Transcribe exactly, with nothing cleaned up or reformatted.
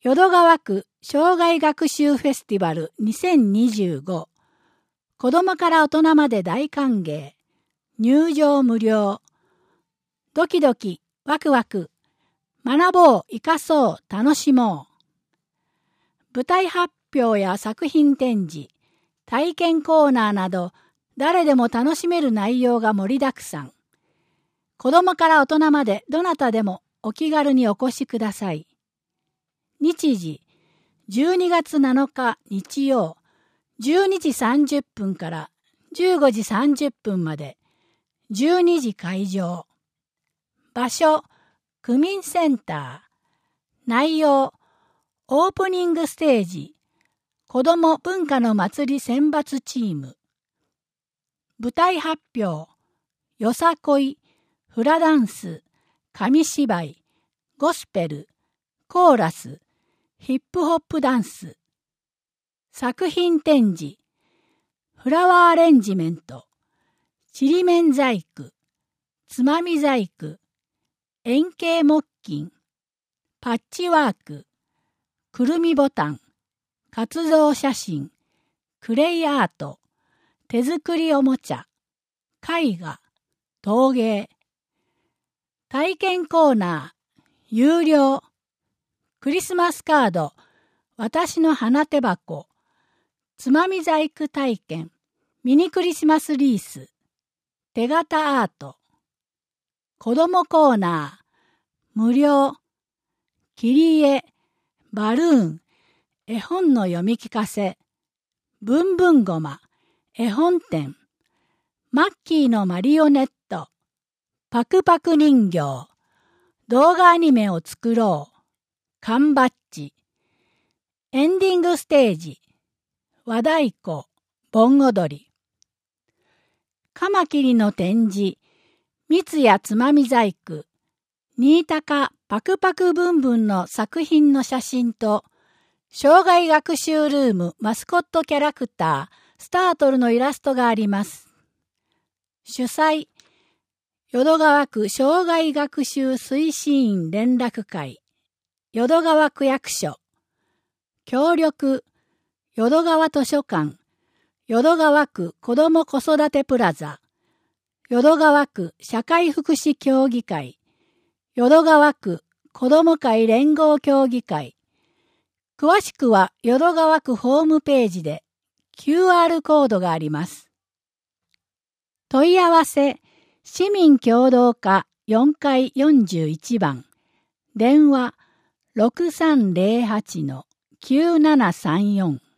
淀川区障害学習フェスティバルにせんにじゅうご。子供から大人まで大歓迎。入場無料。ドキドキ、ワクワク。学ぼう、生かそう、楽しもう。舞台発表や作品展示、体験コーナーなど、誰でも楽しめる内容が盛りだくさん。子供から大人までどなたでもお気軽にお越しください。日時、じゅうにがつなのか日曜、じゅうにじさんじゅっぷんからじゅうごじさんじゅっぷんまで、じゅうにじ会場。場所、区民センター。内容、オープニングステージ、子ども文化の祭り選抜チーム。舞台発表、よさこい、フラダンス、紙芝居、ゴスペル、コーラス、ヒップホップダンス。作品展示、フラワーアレンジメント、ちりめん細工、つまみ細工、円形木琴、パッチワーク、くるみボタン、活動写真、クレイアート、手作りおもちゃ、絵画、陶芸。体験コーナー、有料。クリスマスカード、私の花手箱、つまみ細工体験、ミニクリスマスリース、手形アート。子供コーナー、無料。切り絵、バルーン、絵本の読み聞かせ、ブンブンゴマ、絵本展、マッキーのマリオネット、パクパク人形、動画アニメを作ろう、缶バッジ、エンディングステージ、和太鼓、盆踊り。カマキリの展示、蜜やつまみ細工、新高パクパクブンブンの作品の写真と、障害学習ルームマスコットキャラクター、スタートルのイラストがあります。主催、淀川区障害学習推進員連絡会、淀川区役所。協力、淀川図書館、淀川区子ども子育てプラザ、淀川区社会福祉協議会、淀川区子ども会連合協議会。詳しくは淀川区ホームページで キューアール コードがあります。問い合わせ、市民協働課よんかいよんじゅういちばん、電話ろくさんぜろはちのきゅうななさんよん。